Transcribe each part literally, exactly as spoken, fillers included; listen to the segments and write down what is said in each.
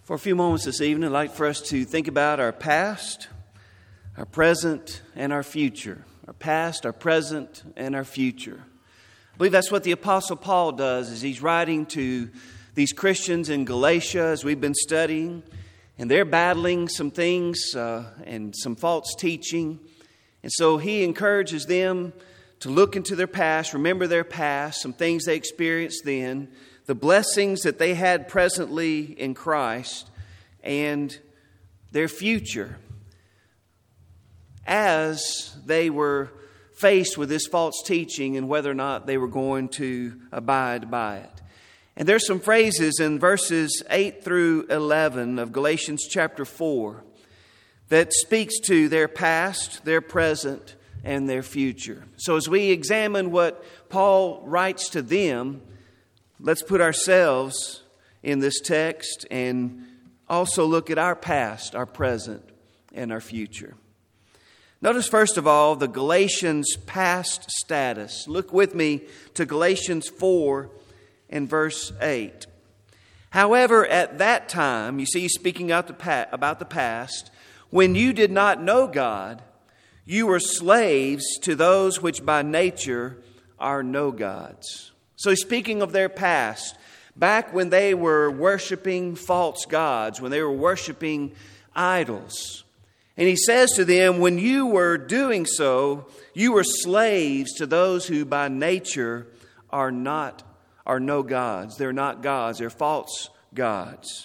For a few moments this evening, I'd like for us to think about our past, our present, and our future. Our past, our present, and our future. I believe that's what the Apostle Paul does as he's writing to these Christians in Galatia as we've been studying. And they're battling some things uh, and some false teaching. And so he encourages them to look into their past, remember their past, some things they experienced then, the blessings that they had presently in Christ, and their future as they were faced with this false teaching and whether or not they were going to abide by it. And there's some phrases in verses eight through eleven of Galatians chapter four that speaks to their past, their present, and their future. So as we examine what Paul writes to them, let's put ourselves in this text and also look at our past, our present, and our future. Notice first of all the Galatians' past status. Look with me to Galatians four and verse eight. However, at that time, you see, speaking about the past, when you did not know God, you were slaves to those which by nature are no gods. So speaking of their past, back when they were worshiping false gods, when they were worshiping idols. And he says to them, when you were doing so, you were slaves to those who by nature are not, are no gods. They're not gods, they're false gods.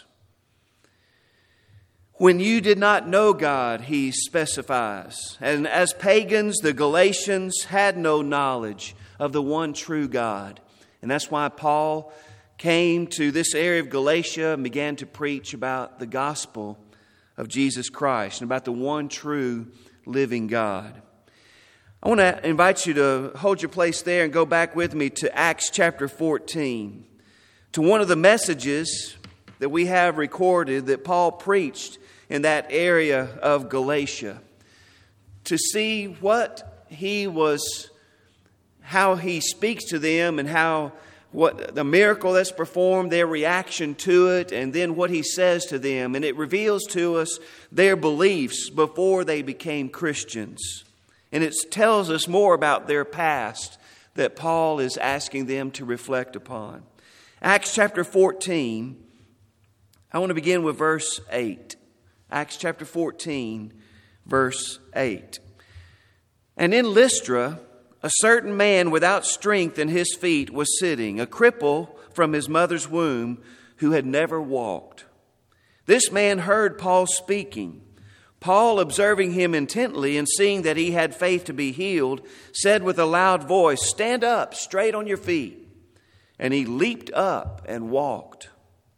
When you did not know God, he specifies. And as pagans, the Galatians had no knowledge of the one true God. And that's why Paul came to this area of Galatia and began to preach about the gospel of Jesus Christ and about the one true living God. I want to invite you to hold your place there and go back with me to Acts chapter fourteen, to one of the messages that we have recorded that Paul preached in that area of Galatia, to see what he was, how he speaks to them and how what the miracle that's performed, their reaction to it, and then what he says to them. And it reveals to us their beliefs before they became Christians. And it tells us more about their past that Paul is asking them to reflect upon. Acts chapter fourteen, I want to begin with verse eight. Acts chapter fourteen, verse eight. And in Lystra, a certain man without strength in his feet was sitting, a cripple from his mother's womb, who had never walked. This man heard Paul speaking. Paul, observing him intently and seeing that he had faith to be healed, said with a loud voice, "Stand up, straight on your feet." And he leaped up and walked.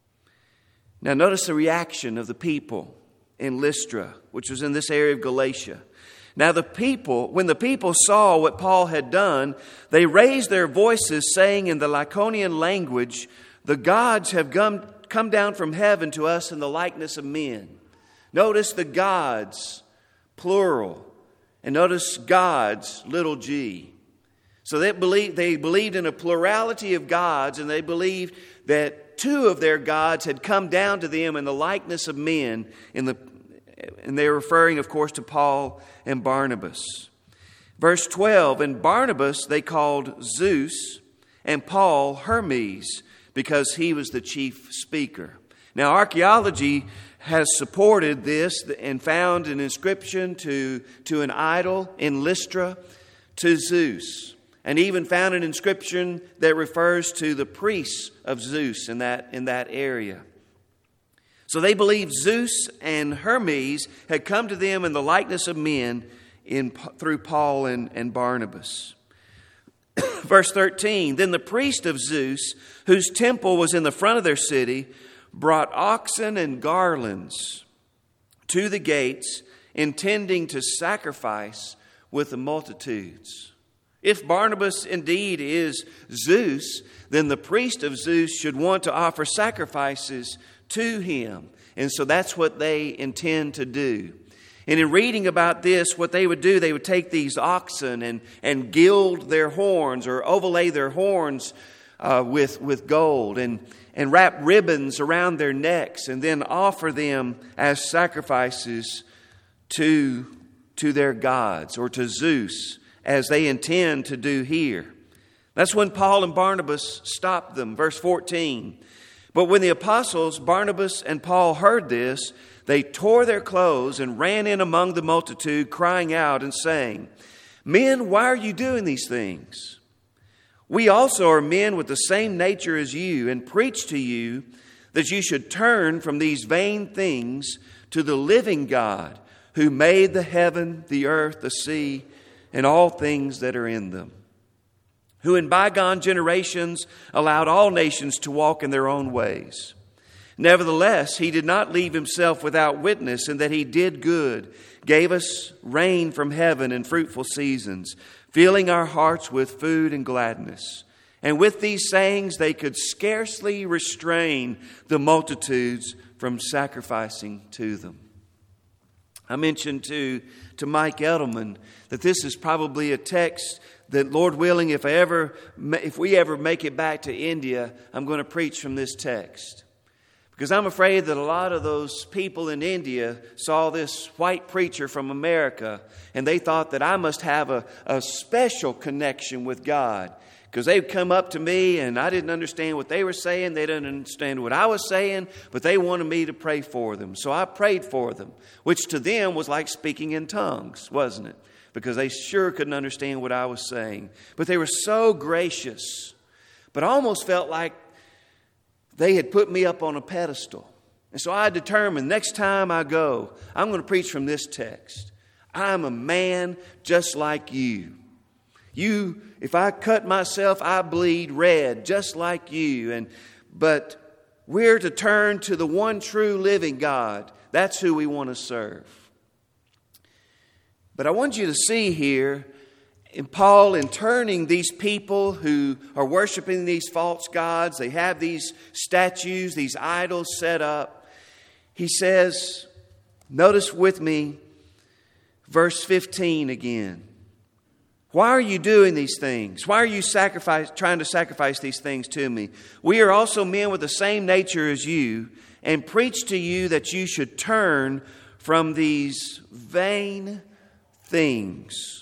Now notice the reaction of the people in Lystra, which was in this area of Galatia. Now the people, when the people saw what Paul had done, they raised their voices, saying in the Lycaonian language, "The gods have come, come down from heaven to us in the likeness of men." Notice the gods, plural, and notice gods, little g. So they believed, they believed in a plurality of gods, and they believed that two of their gods had come down to them in the likeness of men, in the And they're referring, of course, to Paul and Barnabas. Verse twelve, and Barnabas they called Zeus, and Paul Hermes, because he was the chief speaker. Now, archaeology has supported this and found an inscription to, to an idol in Lystra to Zeus. And even found an inscription that refers to the priests of Zeus in that, in that area. So they believed Zeus and Hermes had come to them in the likeness of men in, through Paul and, and Barnabas. Verse thirteen, then the priest of Zeus, whose temple was in the front of their city, brought oxen and garlands to the gates, intending to sacrifice with the multitudes. If Barnabas indeed is Zeus, then the priest of Zeus should want to offer sacrifices to him. And so that's what they intend to do. And in reading about this, what they would do, they would take these oxen and, and gild their horns or overlay their horns uh, with, with gold. And, and wrap ribbons around their necks and then offer them as sacrifices to, to their gods or to Zeus, as they intend to do here. That's when Paul and Barnabas stopped them. Verse fourteen. But when the apostles, Barnabas and Paul, heard this, they tore their clothes and ran in among the multitude, crying out and saying, Men, why are you doing these things? We also are men with the same nature as you, and preach to you that you should turn from these vain things to the living God, who made the heaven, the earth, the sea, and all things that are in them, who in bygone generations allowed all nations to walk in their own ways. Nevertheless, he did not leave himself without witness, in that he did good, gave us rain from heaven and fruitful seasons, filling our hearts with food and gladness. And with these sayings, they could scarcely restrain the multitudes from sacrificing to them. I mentioned to, to Mike Edelman that this is probably a text that, Lord willing, if I ever, if we ever make it back to India, I'm going to preach from this text. Because I'm afraid that a lot of those people in India saw this white preacher from America and they thought that I must have a, a special connection with God. Because they'd come up to me and I didn't understand what they were saying. They didn't understand what I was saying, but they wanted me to pray for them. So I prayed for them, which to them was like speaking in tongues, wasn't it? Because they sure couldn't understand what I was saying. But they were so gracious. But I almost felt like they had put me up on a pedestal. And so I determined next time I go, I'm going to preach from this text. I'm a man just like you. You, if I cut myself, I bleed red just like you. And but we're to turn to the one true living God. That's who we want to serve. But I want you to see here in Paul, in turning these people who are worshiping these false gods, they have these statues, these idols set up. He says, notice with me, verse fifteen again. Why are you doing these things? Why are you sacrifice, trying to sacrifice these things to me? We are also men with the same nature as you, and preach to you that you should turn from these vain things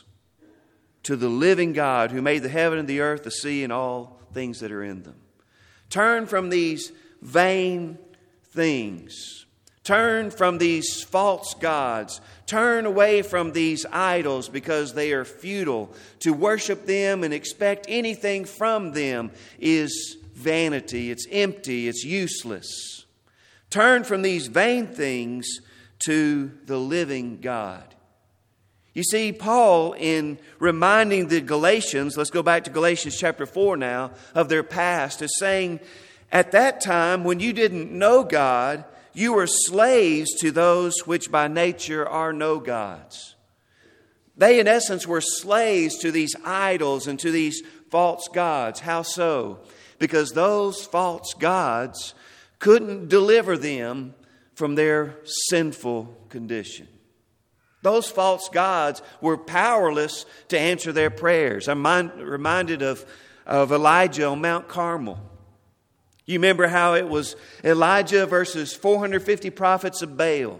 to the living God who made the heaven and the earth, the sea, and all things that are in them. Turn from these vain things. Turn from these false gods. Turn away from these idols because they are futile. To worship them and expect anything from them is vanity. It's empty. It's useless. Turn from these vain things to the living God. You see, Paul, in reminding the Galatians, let's go back to Galatians chapter four now, of their past, is saying, at that time when you didn't know God, you were slaves to those which by nature are no gods. They, in essence, were slaves to these idols and to these false gods. How so? Because those false gods couldn't deliver them from their sinful condition. Those false gods were powerless to answer their prayers. I'm reminded of, of Elijah on Mount Carmel. You remember how it was Elijah versus four hundred fifty prophets of Baal.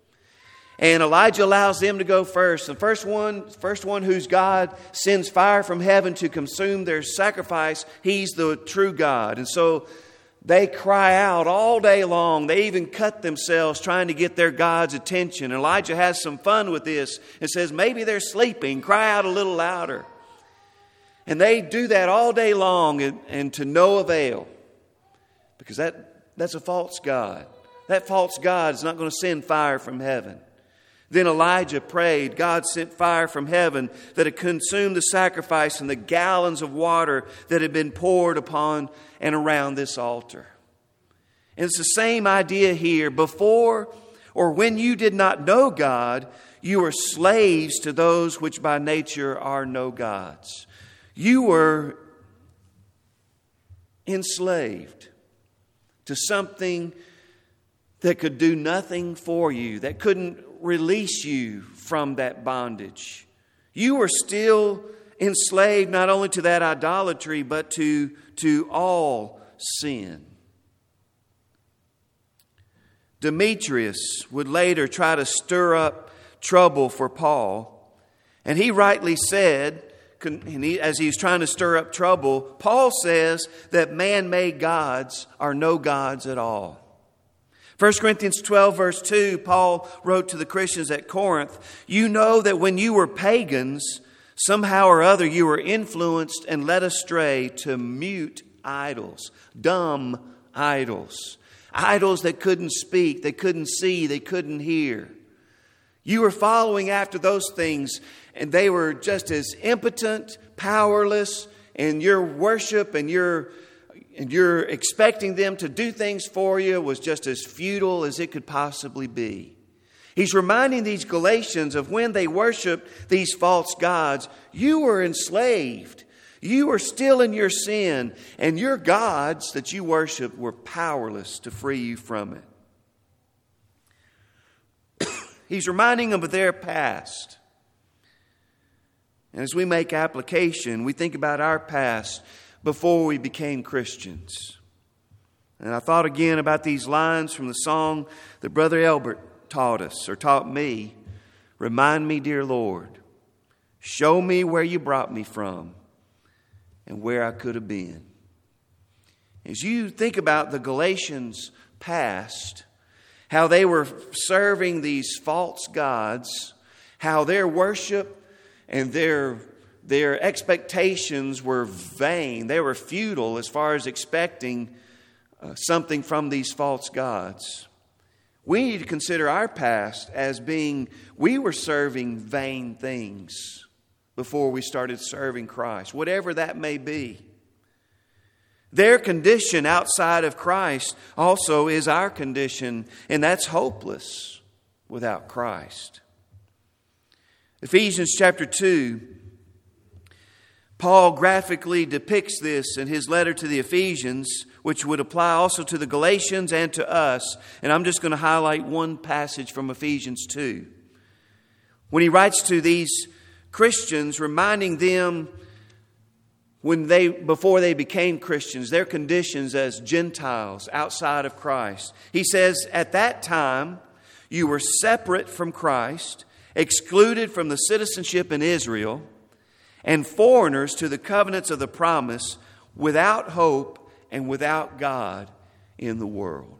And Elijah allows them to go first. The first one, first one whose God sends fire from heaven to consume their sacrifice, he's the true God. And so they cry out all day long. They even cut themselves trying to get their God's attention. Elijah has some fun with this and says, maybe they're sleeping. Cry out a little louder. And they do that all day long and, and to no avail. Because that, that's a false god. That false God is not going to send fire from heaven. Then Elijah prayed. God sent fire from heaven that it consumed the sacrifice and the gallons of water that had been poured upon and around this altar. And it's the same idea here. Before or when you did not know God, you were slaves to those which by nature are no gods. You were enslaved to something that could do nothing for you, that couldn't release you from that bondage. You were still enslaved not only to that idolatry, but to, to all sin. Demetrius would later try to stir up trouble for Paul. And he rightly said, and he, as he's trying to stir up trouble, Paul says that man-made gods are no gods at all. First Corinthians twelve, verse two, Paul wrote to the Christians at Corinth, "You know that when you were pagans, somehow or other you were influenced and led astray to mute idols, dumb idols, idols that couldn't speak, they couldn't see, they couldn't hear. You were following after those things, and they were just as impotent, powerless, and your worship and your and you're expecting them to do things for you was just as futile as it could possibly be." He's reminding these Galatians of when they worshiped these false gods, you were enslaved. You were still in your sin, and your gods that you worshiped were powerless to free you from it. He's reminding them of their past. And as we make application, we think about our past before we became Christians. And I thought again about these lines from the song that Brother Elbert taught us, or taught me. "Remind me, dear Lord, show me where you brought me from and where I could have been." As you think about the Galatians' past, how they were serving these false gods, how their worship and their Their expectations were vain. They were futile as far as expecting uh, something from these false gods. We need to consider our past as being, we were serving vain things before we started serving Christ, whatever that may be. Their condition outside of Christ also is our condition, and that's hopeless without Christ. Ephesians chapter two, Paul graphically depicts this in his letter to the Ephesians, which would apply also to the Galatians and to us. And I'm just going to highlight one passage from Ephesians two. When he writes to these Christians, reminding them when they before they became Christians, their conditions as Gentiles outside of Christ. He says, "At that time you were separate from Christ, excluded from the citizenship in Israel, and foreigners to the covenants of the promise, without hope and without God in the world."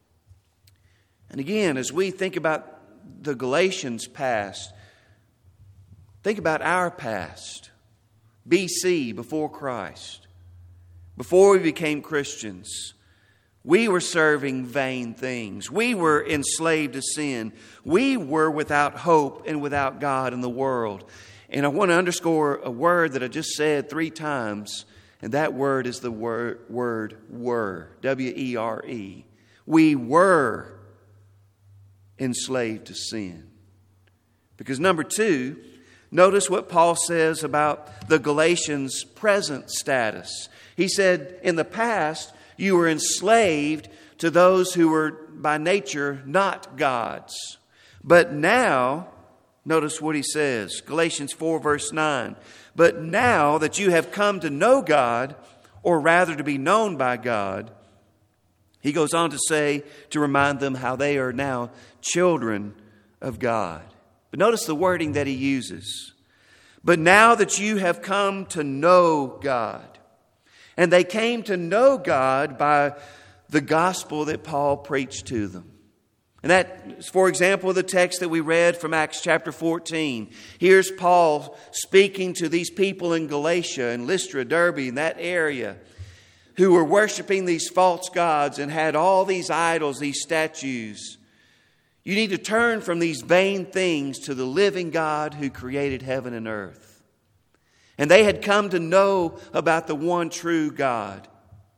And again, as we think about the Galatians' past, think about our past. B C, before Christ. Before we became Christians, we were serving vain things. We were enslaved to sin. We were without hope and without God in the world. And I want to underscore a word that I just said three times, and that word is the word, word were, W E R E. We were enslaved to sin. Because number two, notice what Paul says about the Galatians' present status. He said, in the past, you were enslaved to those who were by nature not gods. But now, notice what he says, Galatians four verse nine. "But now that you have come to know God, or rather to be known by God," he goes on to say, to remind them how they are now children of God. But notice the wording that he uses. "But now that you have come to know God." And they came to know God by the gospel that Paul preached to them. And that, for example, the text that we read from Acts chapter fourteen. Here's Paul speaking to these people in Galatia and Lystra, Derbe, in that area, who were worshiping these false gods and had all these idols, these statues. You need to turn from these vain things to the living God who created heaven and earth. And they had come to know about the one true God.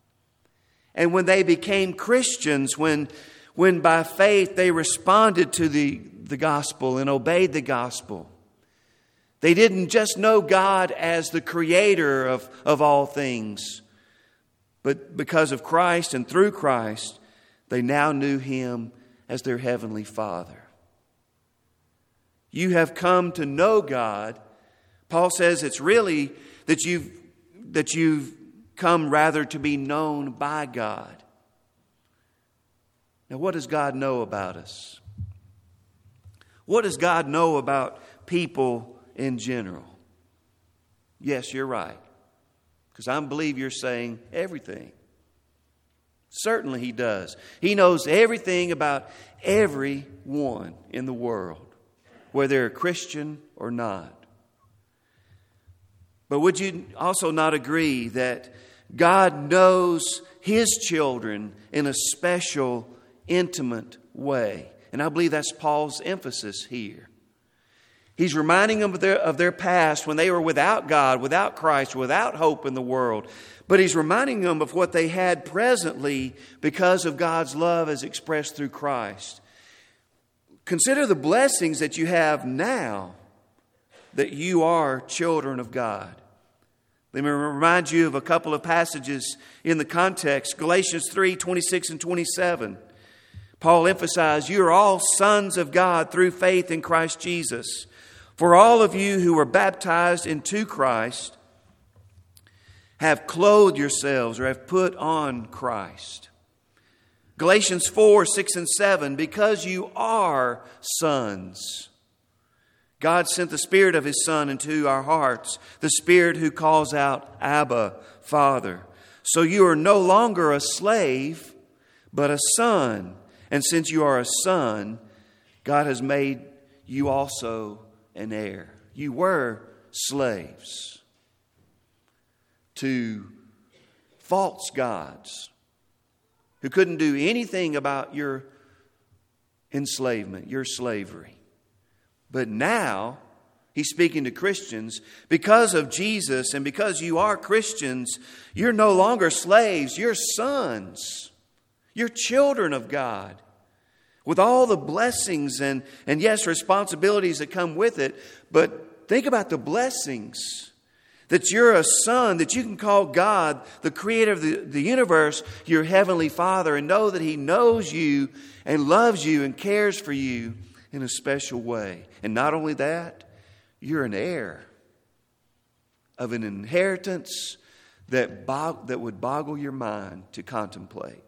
And when they became Christians, when When by faith they responded to the, the gospel and obeyed the gospel, they didn't just know God as the creator of, of all things, but because of Christ and through Christ, they now knew Him as their heavenly Father. You have come to know God. Paul says it's really that you've, that you've come rather to be known by God. Now, what does God know about us? What does God know about people in general? Yes, you're right. Because I believe you're saying everything. Certainly He does. He knows everything about everyone in the world, whether they're a Christian or not. But would you also not agree that God knows His children in a special, intimate way? And I believe that's Paul's emphasis here. He's reminding them of their, of their past when they were without God, without Christ, without hope in the world. But he's reminding them of what they had presently because of God's love as expressed through Christ. Consider the blessings that you have now that you are children of God. Let me remind you of a couple of passages in the context. Galatians three, twenty-six and twenty-seven. Paul emphasized, you are all sons of God through faith in Christ Jesus. For all of you who were baptized into Christ have clothed yourselves or have put on Christ. Galatians four, six and seven, because you are sons, God sent the Spirit of His Son into our hearts, the Spirit who calls out, Abba, Father. So you are no longer a slave, but a son. And since you are a son, God has made you also an heir. You were slaves to false gods who couldn't do anything about your enslavement, your slavery. But now, He's speaking to Christians. Because of Jesus and because you are Christians, you're no longer slaves, you're sons. You're children of God. With all the blessings and, and yes, responsibilities that come with it. But think about the blessings. That you're a son, that you can call God, the creator of the, the universe, your heavenly Father, and know that He knows you and loves you and cares for you in a special way. And not only that, you're an heir of an inheritance that, bog, that would boggle your mind to contemplate.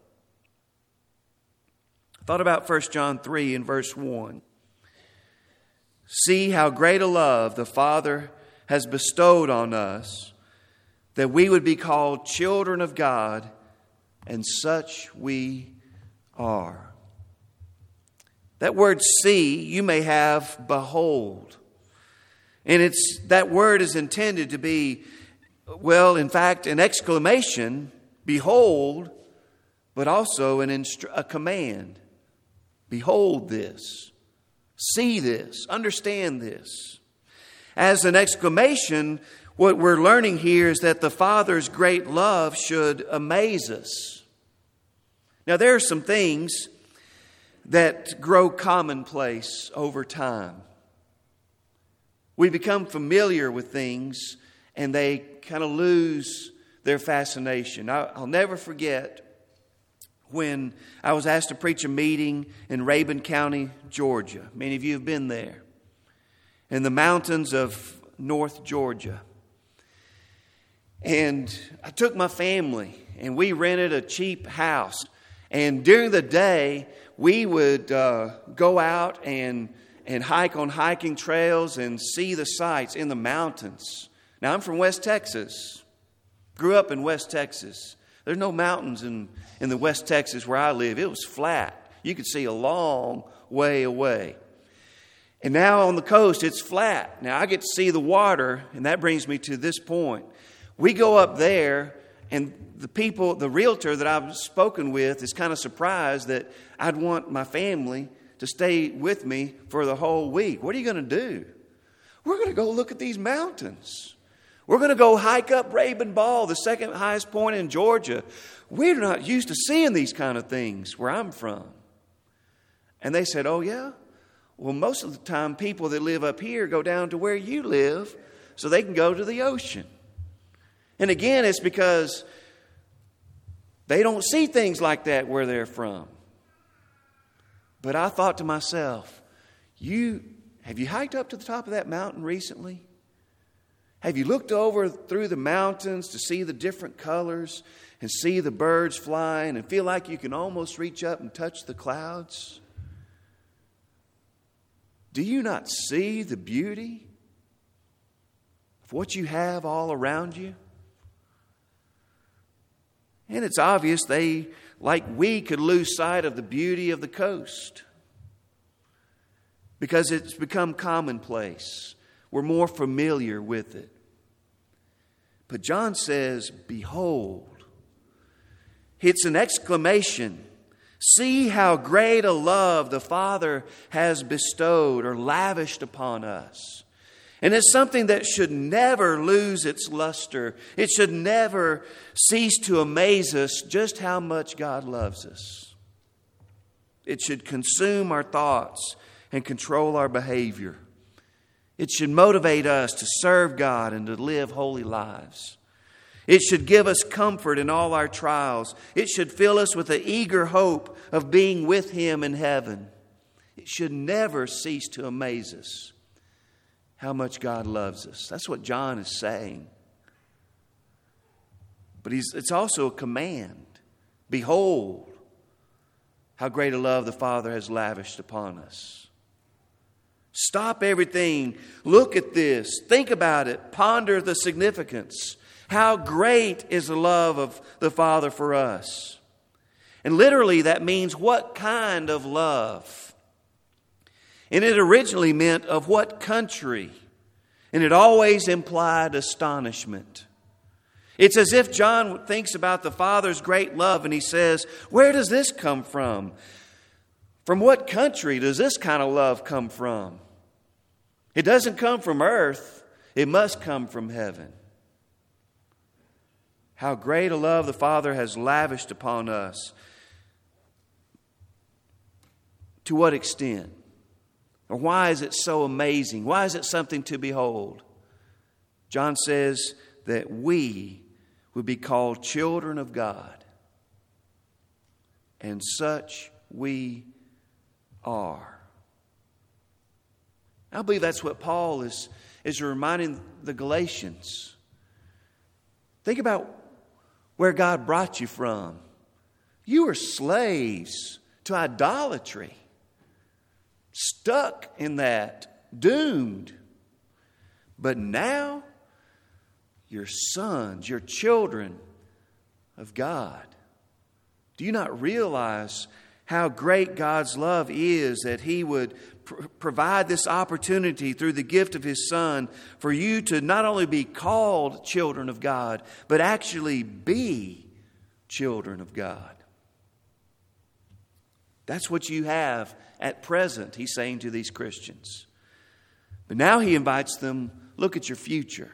I thought about First John three and verse one. See how great a love the Father has bestowed on us, that we would be called children of God, and such we are. That word see, you may have behold. And it's that word is intended to be, well, in fact, an exclamation, behold, but also an instru- a command. Behold this. See this. Understand this. As an exclamation, what we're learning here is that the Father's great love should amaze us. Now, there are some things that grow commonplace over time. We become familiar with things and they kind of lose their fascination. I'll never forget when I was asked to preach a meeting in Rabun County, Georgia. Many of you have been there. In the mountains of North Georgia. And I took my family and we rented a cheap house. And during the day, we would uh, go out and, and hike on hiking trails and see the sights in the mountains. Now, I'm from West Texas. Grew up in West Texas. There's no mountains in, in the West Texas where I live. It was flat. You could see a long way away. And now on the coast, it's flat. Now I get to see the water, and that brings me to this point. We go up there, and the people, the realtor that I've spoken with is kind of surprised that I'd want my family to stay with me for the whole week. What are you going to do? We're going to go look at these mountains. We're going to go hike up Rabun Ball, the second highest point in Georgia. We're not used to seeing these kind of things where I'm from. And they said, oh, yeah? Well, most of the time, people that live up here go down to where you live so they can go to the ocean. And again, it's because they don't see things like that where they're from. But I thought to myself, you have you hiked up to the top of that mountain recently? Have you looked over through the mountains to see the different colors and see the birds flying and feel like you can almost reach up and touch the clouds? Do you not see the beauty of what you have all around you? And it's obvious they, like we, could lose sight of the beauty of the coast because it's become commonplace. We're more familiar with it. But John says, behold. It's an exclamation. See how great a love the Father has bestowed or lavished upon us. And it's something that should never lose its luster. It should never cease to amaze us just how much God loves us. It should consume our thoughts and control our behavior. It should motivate us to serve God and to live holy lives. It should give us comfort in all our trials. It should fill us with the eager hope of being with Him in heaven. It should never cease to amaze us how much God loves us. That's what John is saying. But he's, it's also a command. Behold, how great a love the Father has lavished upon us. Stop everything. Look at this. Think about it. Ponder the significance. How great is the love of the Father for us. And literally that means what kind of love. And it originally meant of what country. And it always implied astonishment. It's as if John thinks about the Father's great love and he says, where does this come from? From what country does this kind of love come from? It doesn't come from earth. It must come from heaven. How great a love the Father has lavished upon us. To what extent? Or why is it so amazing? Why is it something to behold? John says that we would be called children of God. And such we are. I believe that's what Paul is, is reminding the Galatians. Think about where God brought you from. You were slaves to idolatry. Stuck in that. Doomed. But now, you're sons, you're children of God. Do you not realize how great God's love is that He would pr- provide this opportunity through the gift of His Son for you to not only be called children of God, but actually be children of God? That's what you have at present, He's saying to these Christians. But now He invites them, look at your future.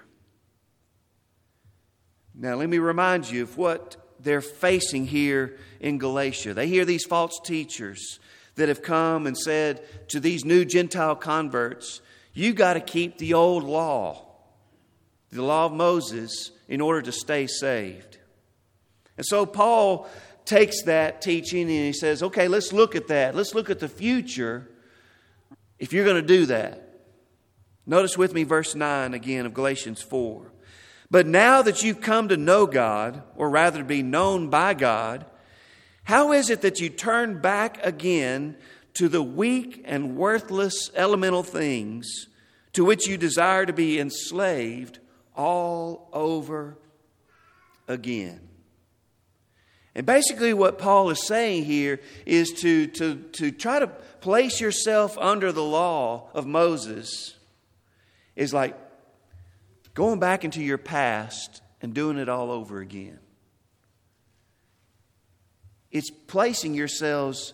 Now let me remind you of what they're facing here in Galatia. They hear these false teachers that have come and said to these new Gentile converts, you got to keep the old law, the law of Moses, in order to stay saved. And so Paul takes that teaching and he says, okay, let's look at that. Let's look at the future if you're going to do that. Notice with me verse nine again of Galatians four. But now that you've come to know God, or rather to be known by God, how is it that you turn back again to the weak and worthless elemental things to which you desire to be enslaved all over again? And basically what Paul is saying here is to, to, to try to place yourself under the law of Moses is like going back into your past and doing it all over again. It's placing yourselves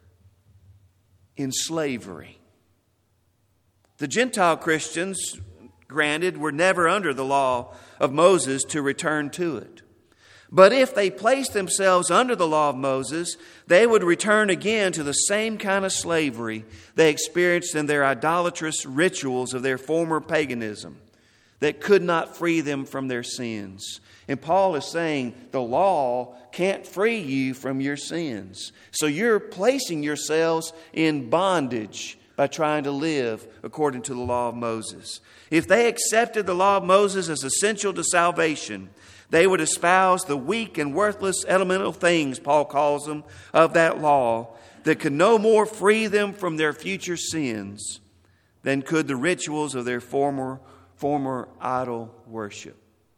in slavery. The Gentile Christians, granted, were never under the law of Moses to return to it. But if they placed themselves under the law of Moses, they would return again to the same kind of slavery they experienced in their idolatrous rituals of their former paganism that could not free them from their sins. And Paul is saying the law can't free you from your sins. So you're placing yourselves in bondage by trying to live according to the law of Moses. If they accepted the law of Moses as essential to salvation, they would espouse the weak and worthless elemental things, Paul calls them, of that law that could no more free them from their future sins than could the rituals of their former, former idol worship.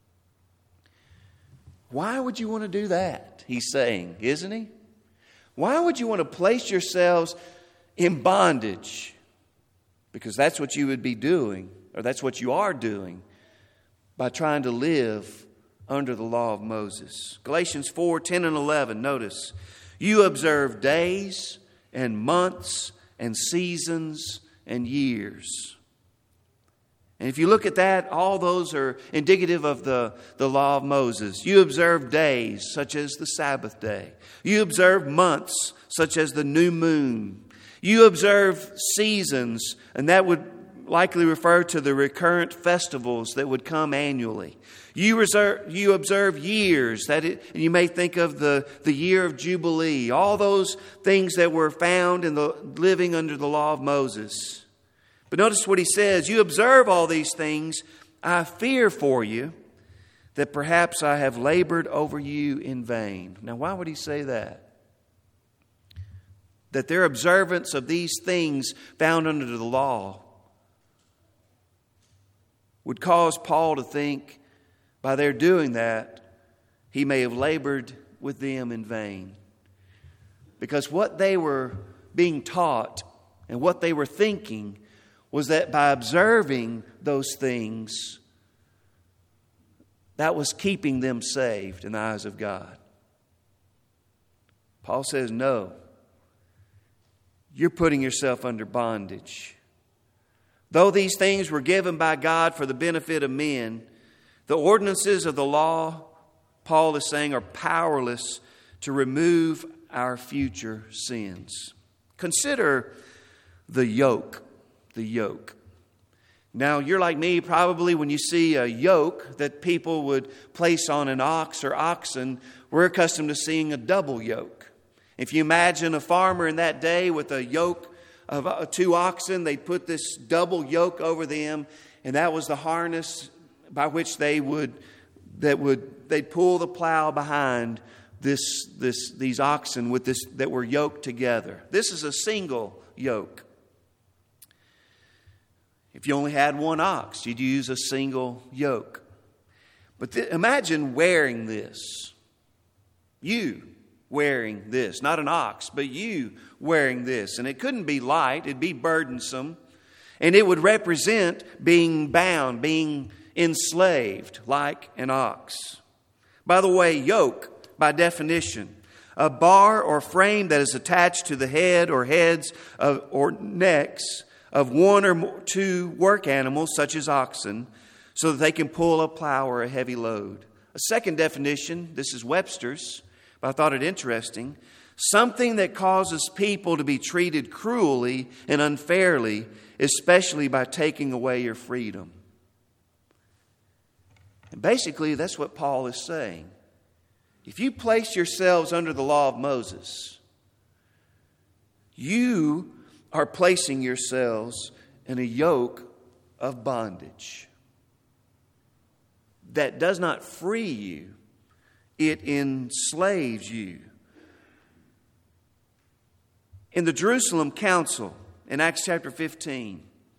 Why would you want to do that? He's saying, isn't he? Why would you want to place yourselves in bondage? Because that's what you would be doing, or that's what you are doing, by trying to live under the law of Moses. Galatians four, ten and eleven, notice, you observe days and months and seasons and years. And if you look at that, all those are indicative of the, the law of Moses. You observe days, such as the Sabbath day. You observe months, such as the new moon. You observe seasons, and that would likely refer to the recurrent festivals that would come annually. You, reserve, you observe years, that it, and you may think of the, the year of Jubilee, all those things that were found in the living under the law of Moses. But notice what he says, you observe all these things. I fear for you that perhaps I have labored over you in vain. Now, why would he say that? That their observance of these things found under the law would cause Paul to think, by their doing that, he may have labored with them in vain. Because what they were being taught and what they were thinking was that by observing those things, that was keeping them saved in the eyes of God. Paul says, no, you're putting yourself under bondage. Though these things were given by God for the benefit of men, the ordinances of the law, Paul is saying, are powerless to remove our future sins. Consider the yoke. The yoke. Now, you're like me, probably when you see a yoke that people would place on an ox or oxen, we're accustomed to seeing a double yoke. If you imagine a farmer in that day with a yoke of two oxen, they'd put this double yoke over them, and that was the harness by which they would that would they'd pull the plow behind this this these oxen with this that were yoked together. This is a single yoke. If you only had one ox, you'd use a single yoke. But th- imagine wearing this. You wearing this. Not an ox, but you wearing this. And it couldn't be light. It'd be burdensome. And it would represent being bound, being enslaved like an ox. By the way, yoke, by definition, a bar or frame that is attached to the head or heads of, or necks of one or more, two work animals, such as oxen, so that they can pull a plow or a heavy load. A second definition, this is Webster's, but I thought it interesting, something that causes people to be treated cruelly and unfairly, especially by taking away your freedom. And basically, that's what Paul is saying. If you place yourselves under the law of Moses, you are placing yourselves in a yoke of bondage that does not free you. It enslaves you. In the Jerusalem Council, in Acts chapter fifteen,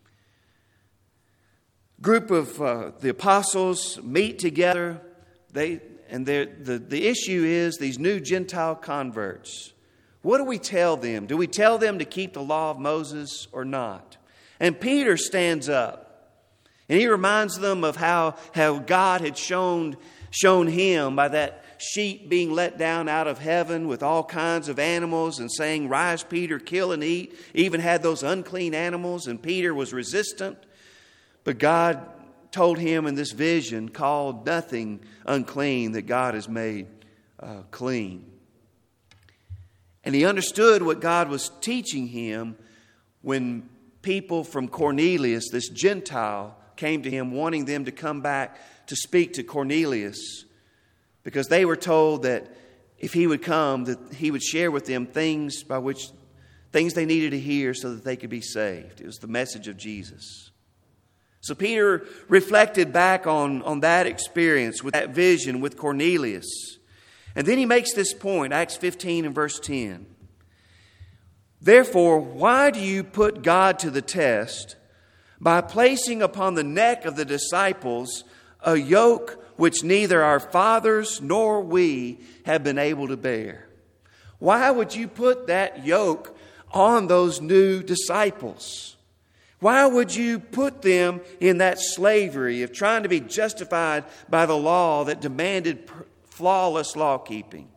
a group of uh, the apostles meet together. They and the, the issue is these new Gentile converts. What do we tell them? Do we tell them to keep the law of Moses or not? And Peter stands up and he reminds them of how, how God had shown, shown him by that sheep being let down out of heaven with all kinds of animals and saying, rise, Peter, kill and eat. Even had those unclean animals, and Peter was resistant. But God told him in this vision, called nothing unclean that God has made uh, clean. And he understood what God was teaching him when people from Cornelius, this Gentile, came to him wanting them to come back to speak to Cornelius, because they were told that if he would come, that he would share with them things by which things they needed to hear so that they could be saved. It was the message of Jesus. So Peter reflected back on, on that experience, with that vision with Cornelius. And then he makes this point, Acts fifteen and verse ten. Therefore, why do you put God to the test by placing upon the neck of the disciples a yoke which neither our fathers nor we have been able to bear? Why would you put that yoke on those new disciples? Why would you put them in that slavery of trying to be justified by the law that demanded flawless law keeping?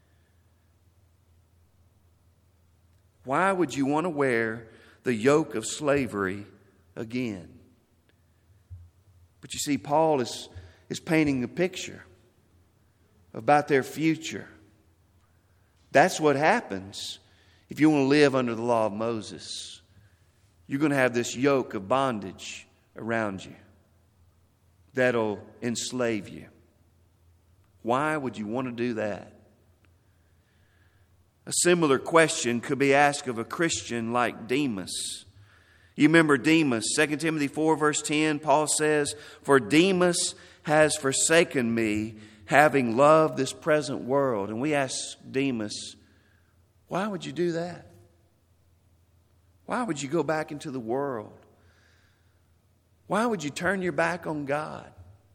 Why would you want to wear the yoke of slavery again? But you see, Paul is, is painting a picture about their future. That's what happens if you want to live under the law of Moses. You're going to have this yoke of bondage around you that'll enslave you. Why would you want to do that? A similar question could be asked of a Christian like Demas. You remember Demas, Second Timothy four verse ten, Paul says, "For Demas has forsaken me, having loved this present world." And we ask Demas, why would you do that? Why would you go back into the world? Why would you turn your back on God?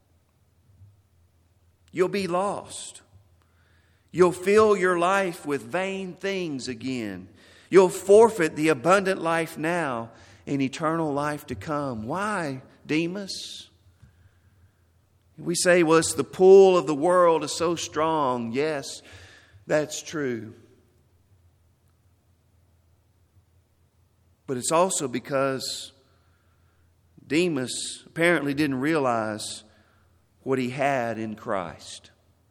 You'll be lost. You'll fill your life with vain things again. You'll forfeit the abundant life now and eternal life to come. Why, Demas? We say, well, it's the pull of the world is so strong. Yes, that's true. But it's also because Demas apparently didn't realize what he had in Christ.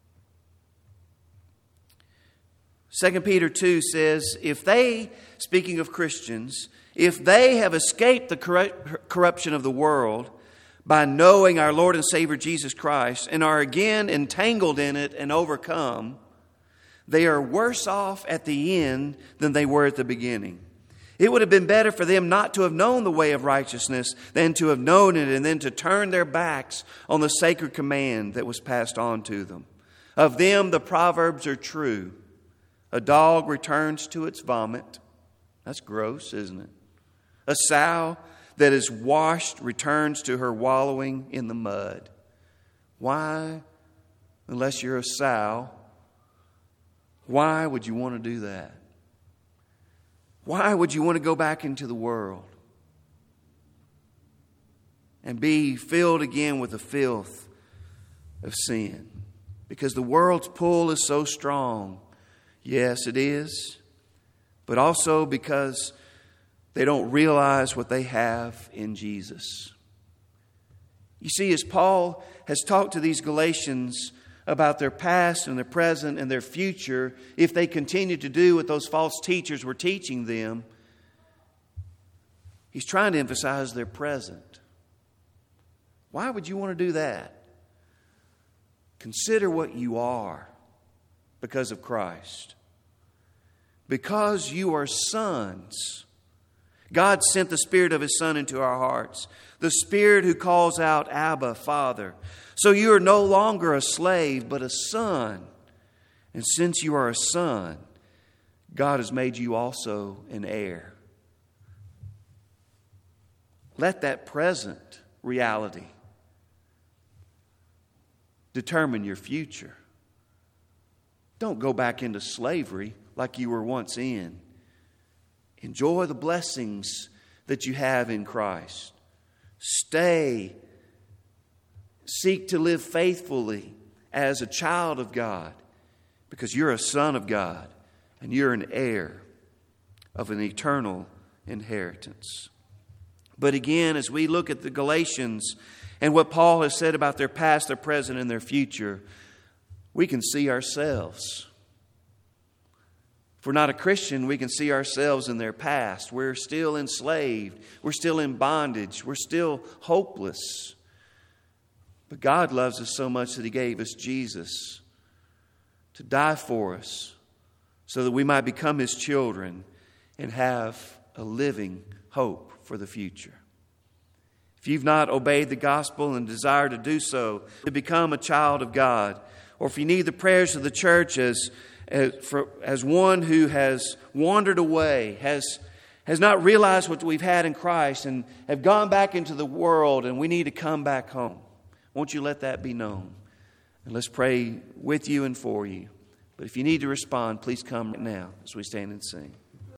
Second Peter two says, if they, speaking of Christians, if they have escaped the corruption of the world by knowing our Lord and Savior Jesus Christ and are again entangled in it and overcome, they are worse off at the end than they were at the beginning. It would have been better for them not to have known the way of righteousness than to have known it and then to turn their backs on the sacred command that was passed on to them. Of them, the proverbs are true. A dog returns to its vomit. That's gross, isn't it? A sow that is washed returns to her wallowing in the mud. Why, unless you're a sow, why would you want to do that? Why would you want to go back into the world and be filled again with the filth of sin? Because the world's pull is so strong. Yes, it is. But also because they don't realize what they have in Jesus. You see, as Paul has talked to these Galatians about their past and their present and their future, if they continue to do what those false teachers were teaching them, he's trying to emphasize their present. Why would you want to do that? Consider what you are because of Christ. Because you are sons. God sent the Spirit of His Son into our hearts. The Spirit who calls out, Abba, Father. So you are no longer a slave, but a son. And since you are a son, God has made you also an heir. Let that present reality determine your future. Don't go back into slavery like you were once in. Enjoy the blessings that you have in Christ. Stay. Seek to live faithfully as a child of God, because you're a son of God and you're an heir of an eternal inheritance. But again, as we look at the Galatians and what Paul has said about their past, their present, and their future, we can see ourselves. If we're not a Christian, we can see ourselves in their past. We're still enslaved. We're still in bondage. We're still hopeless. But God loves us so much that He gave us Jesus to die for us so that we might become His children and have a living hope for the future. If you've not obeyed the gospel and desire to do so, to become a child of God, or if you need the prayers of the church as, as, for, as one who has wandered away, has, has not realized what we've had in Christ and have gone back into the world and we need to come back home, won't you let that be known? And let's pray with you and for you. But if you need to respond, please come right now as we stand and sing.